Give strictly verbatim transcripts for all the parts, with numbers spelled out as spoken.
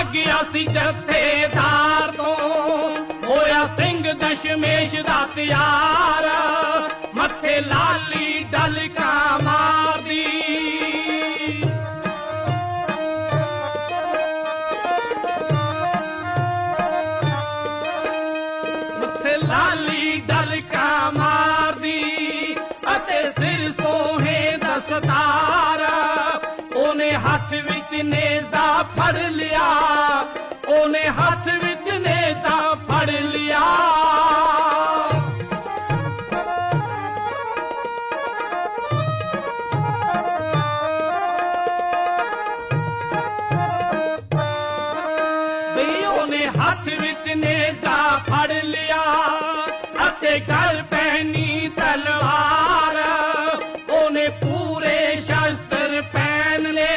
ਗਿਆ ਸੀ ਜਥੇਦਾਰ ਤੋਂ, ਹੋਇਆ ਸਿੰਘ ਦਸ਼ਮੇਸ਼ ਦਾ ਤਿਆਰ, ਮੱਥੇ ਲਾਲੀ ਡਲਕਾਂ ਮਾਰਦੀ। ਮੱਥੇ ਲਾਲੀ ਡਲਕਾਂ ਮਾਰਦੀ ਅਤੇ ਸਿਰ ਸੋਹੇ ਦਸਤਾਰ, ਉਹਨੇ ਹੱਥ ਵਿੱਚ ਨੇਜ਼ਾ ਫੜ ਲਿਆ, ਉਹਨੇ ਹੱਥ ਵਿੱਚ ਨੇਜ਼ਾ ਫੜ ਲਿਆ। ਬਈ ਉਹਨੇ ਹੱਥ ਵਿੱਚ ਨੇਜ਼ਾ ਫੜ ਲਿਆ ਅਤੇ ਗਲ ਪਹਿਨੀ ਤਲਵਾਰ, ਉਹਨੇ ਪੂਰੇ ਸ਼ਸਤਰ ਪਹਿਨ ਲਏ।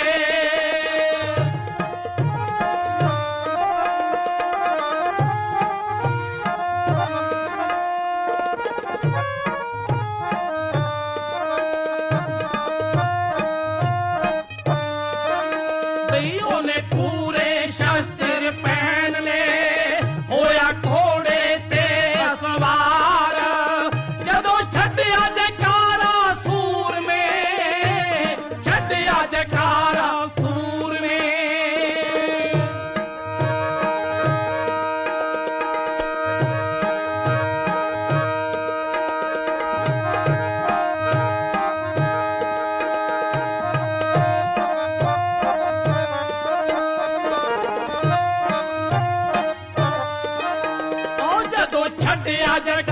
ਬਈ ਉਹਨੇ ਪੂਰੇ ਸ਼ਸਤਰ ਪਹਿਨ ਲਏ, ਹੋਇਆ ਘੋੜੇ ਤੇ ਸਵਾਰ, ਜਦੋਂ ਛੱਡਿਆ ਜੈਕਾਰਾ ਸੂਰਮੇ, ਛੱਡਿਆ ਜੈਕਾਰਾ ਸੂਰਮੇ। ਉਹ ਜਦੋਂ ਛੱਡਿਆ ਜੈਕਾਰਾ